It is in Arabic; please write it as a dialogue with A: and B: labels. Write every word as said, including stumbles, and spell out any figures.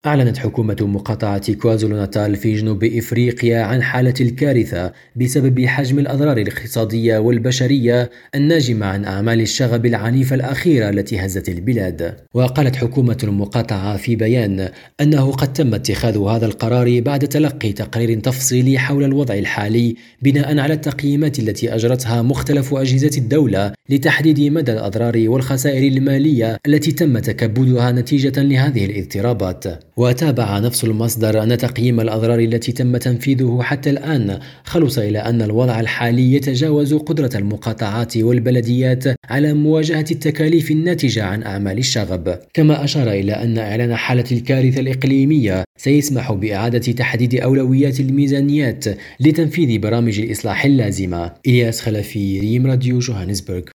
A: أعلنت حكومة مقاطعة كوازولو ناتال في جنوب إفريقيا عن حالة الكارثة بسبب حجم الأضرار الاقتصادية والبشرية الناجمة عن أعمال الشغب العنيفة الأخيرة التي هزت البلاد. وقالت حكومة المقاطعة في بيان أنه قد تم اتخاذ هذا القرار بعد تلقي تقرير تفصيلي حول الوضع الحالي بناء على التقييمات التي أجرتها مختلف أجهزة الدولة لتحديد مدى الأضرار والخسائر المالية التي تم تكبدها نتيجة لهذه الاضطرابات. وتابع نفس المصدر أن تقييم الأضرار التي تم تنفيذه حتى الآن خلص إلى أن الوضع الحالي يتجاوز قدرة المقاطعات والبلديات على مواجهة التكاليف الناتجة عن أعمال الشغب. كما أشار إلى أن إعلان حالة الكارثة الإقليمية سيسمح بإعادة تحديد أولويات الميزانيات لتنفيذ برامج الإصلاح اللازمة. إلياس خلفي، ريم راديو، جوهانسبرغ.